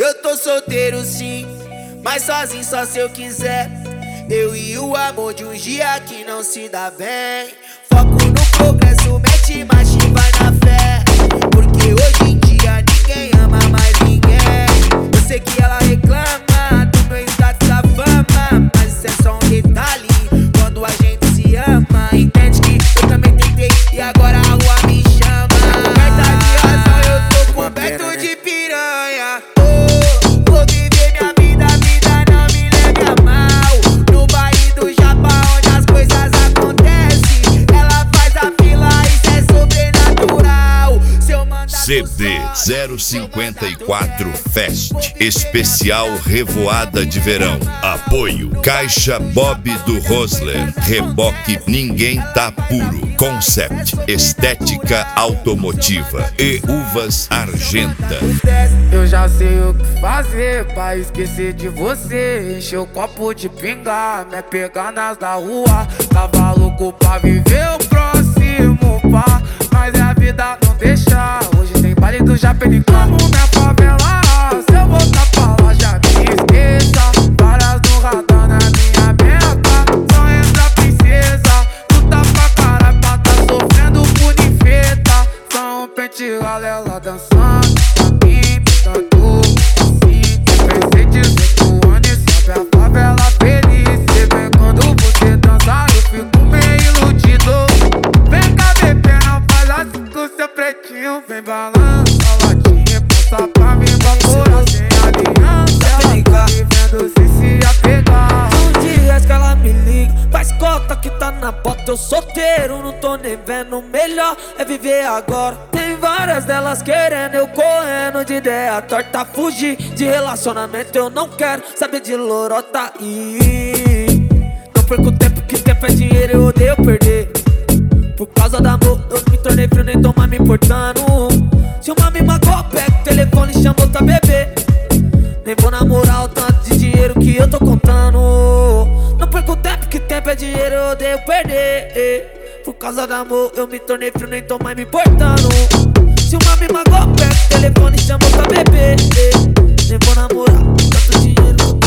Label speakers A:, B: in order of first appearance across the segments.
A: eu tô solteiro sim, mas sozinho só se eu quiser. Eu e o amor de um dia que não se dá bem. Foco no progresso, mete marcha e vai na fé, porque hoje em dia ninguém ama mais ninguém. Eu sei que ela reclama do meu status da fama, mas isso é só um detalhe quando a gente se ama. Entende que eu também tentei e agora a rua me chama. Coberta de razão, eu tô coberto de piranha. Oh, vou viver minha vida, a vida não me leve a mal. No baile do Japa onde as coisas acontecem, ela faz a fila, isso é sobrenatural. Se eu mandar
B: CD 054 Fest Especial Revoada de Verão. Apoio Caixa Bob do Rosler. Reboque Ninguém Tá Puro. Concept Estética Automotiva e Uvas Argenta.
C: Eu já sei o que fazer pra esquecer de você. Encher o copo de pinga, me pegar nas da rua. Tava louco pra viver o próximo pá, mas a vida não deixa. Hoje tem baile do Japeni como minha favela. Se eu voltar pra lá já me esqueça. Várias no radar na minha meta. Só entra princesa, luta pra caralho pra tá sofrendo por ninfeta. Só um pente ela dançando pra mim, tanto assim. Presente 5 anos e sobe a favela feliz. Cê vem quando você dança, eu fico meio iludido. Vem cá, bebê, não faz assim com seu pretinho. Vem balança a latinha, passa pra mim, vapora sem aliança. Ela tá vivendo sem se apegar.
D: Um dia que ela me liga, faz cota que tá na bota. Eu solteiro, não tô nem vendo. Melhor é viver agora. Tem várias delas querendo, eu correndo de ideia torta. Fugir de relacionamento, eu não quero saber de lorota. E não perco tempo, que tempo é dinheiro, eu odeio perder. Por causa do amor, eu me tornei frio, nem tô mais me importando. Se uma me magoa, pega o telefone e chama outra bebê. Nem vou namorar o tanto de dinheiro que eu tô contando. Não perco tempo, que tempo é dinheiro, eu odeio perder. Por causa do amor, eu me tornei frio, nem tô mais me importando. Se uma me magoa, pega o telefone e chama outra bebê. Nem vou namorar tanto dinheiro.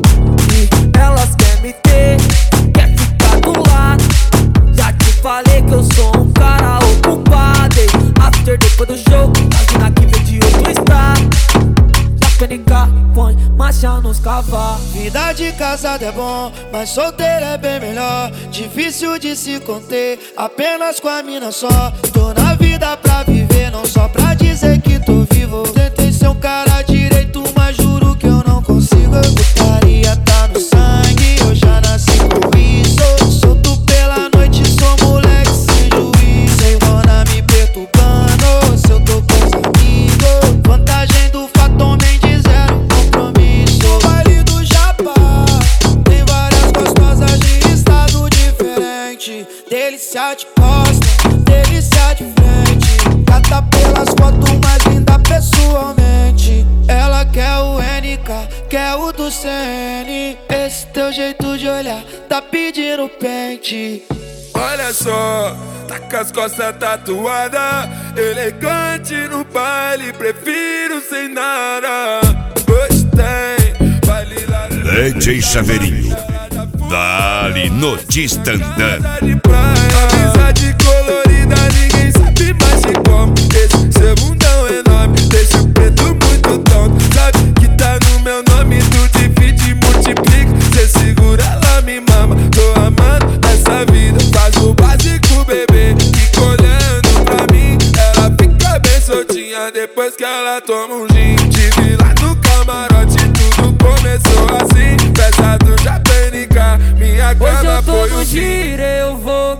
D: E elas querem me ter, quer ficar do lado. Já te falei que eu sou um cara ocupado. After depois do show, a mina que vem de outro estado. PNK, põe marcha nos cavalos.
A: Vida de casado é bom, mas solteiro é bem melhor. Difícil de se conter, apenas com a mina só. Tô na vida pra viver, não só pra dizer que tô vivo. Tentei ser um cara direito, mas juro que eu não consigo. Putaria tá no sangue, eu já nasci com isso. Solto pela noite, sou moleque sem juízo. Sem dona me perturbando, se eu tô com os amigos. Vantagem do Fatom Mendes zero compromisso. No baile do Japa tem várias gostosas de estado diferente. Delícia de costa, delícia de frente. Gata pelas fotos, mais linda pessoalmente. Ela quer o NK, quer o do CN. Esse teu jeito de olhar tá pedindo pente.
E: Olha só, tá com as costas tatuadas, elegante no baile, prefiro sem nada. Gostei, baile lá
B: DJ Chaveirinho, dali notícia andando.
E: Amizade colorida, ninguém sabe mais de como. Esse seu mundão enorme, deixa o preto muito tonto. Sabe que tá no meu nome, tu divide e multiplica. Cê segura, ela me mama, tô amando essa vida. Faz o básico, bebê, fica olhando pra mim. Ela fica bem soltinha depois que ela toma um gin. Tive lá no camarote, tudo começou assim. Peça do Japeni, minha
D: Hoje
E: cara
D: eu tô
E: foi
D: no
E: o
D: giro, eu vou.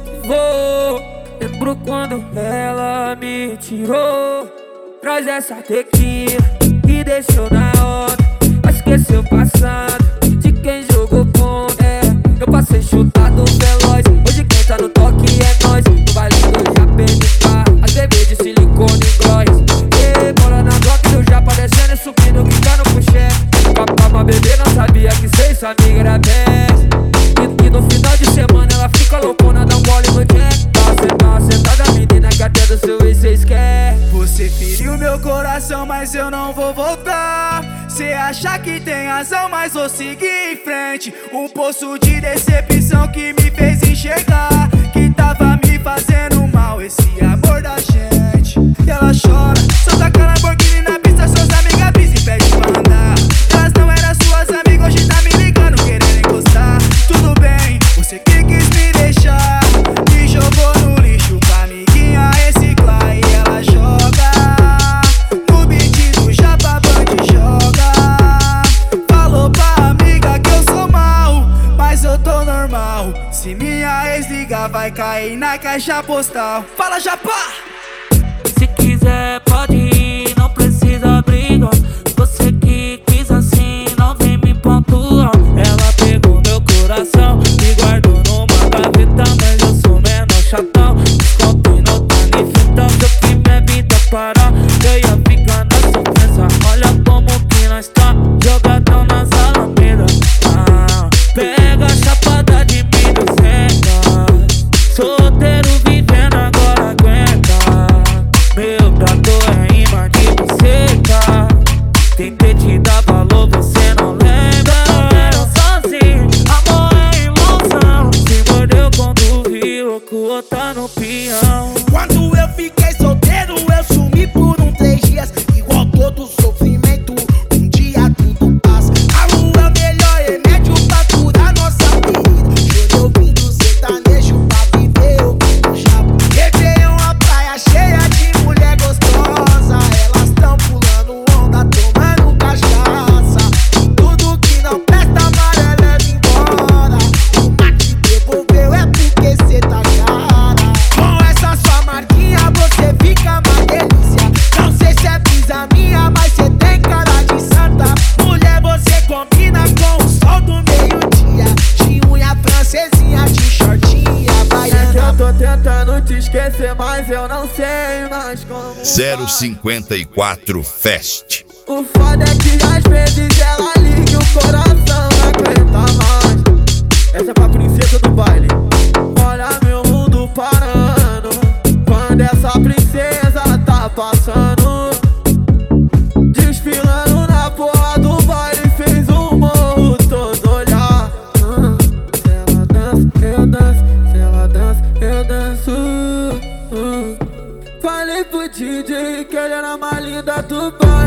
D: Lembro quando ela me tirou. Traz essa tequila e deixou na hora. Vai esquecer o passado de quem jogou contra. Eu passei chutado veloz. Hoje quem tá no toque é nós. No baile do Japeni, a TV de silicone e gloss. E bola na Glock do Japa descendo e subindo, quicando pro chefe. Papá, uma bebê não sabia que cê e sua amiga era best. E no final de semana ela fica loucona, dá um gole no jack. Tá sentada, menina, que até do seu ex cês quer.
A: Você feriu meu coração, mas eu não vou voltar.
C: Cê acha que tem razão, mas vou seguir em frente. Um poço de decepção que me fez enxergar que tava me fazendo mal esse amor da gente. E ela chora, solta aquela Lamborghini na pista, suas amigas brisa e pede pra andar. Elas não eram suas amigas, hoje tá me ligando, querendo encostar. Tudo bem, você que quis me deixar, me jogou no lixo pra amiguinha reciclar. E ela joga no beat do Japa Band, joga. Falou pra amiga que eu sou mal, mas eu tô normal. Se minha ex ligar, vai cair na caixa postal. Fala, Japa!
D: Se quiser pode ir, não precisa brigar. Você que quis assim, não vem me pontuar. Ela pegou meu coração e guardou numa gaveta, mas eu sou menor chatão. Desconto e não tá nem fitão. Se eu que minha vida parar, eu ia ficar na sofrência. Olha como que nós tá, jogadão nas alamedas. Pega a chapada de 1.200. Solteiro vivendo agora aguenta. Meu prato é imã de buceta. Tentei te dar valor, você não lembra. Eu sozinho, amor é ilusão. Se mordeu quando viu que o outro tá no peão.
F: Quando eu fiquei solteiro, eu sumi por 3 dias. Igual todo sofrimento, um dia tudo passa. A lua é o melhor remédio pra curar nossa ferida. Chorei ouvindo sertanejo pra viver o que já. Réveillon, a praia cheia de mulher gostosa. Elas tão pulando onda, tomando cachaça. Tudo que não presta, amarela leva embora. O mate devolveu é porque cê tá cara. Com essa sua marquinha você fica uma delícia. Não sei se é brisa minha, mas cê tem cara de santa. Mulher, você combina com o sol do meio-dia. De unha francesinha, de shortinha,
C: É que eu
F: baiana.
C: tô tentando te esquecer, mas eu não sei mais como.
B: 054 Fest.
C: O foda é que às vezes ela liga e o coração não aguenta mais. Essa é pra princesa do baile. Olha meu mundo parando quando essa princesa tá passando. Desfilando na porra do baile, fez o morro todo olhar. Se ela dança, eu danço. Se ela dança, eu danço. Falei pro DJ que ele era mais linda do baile.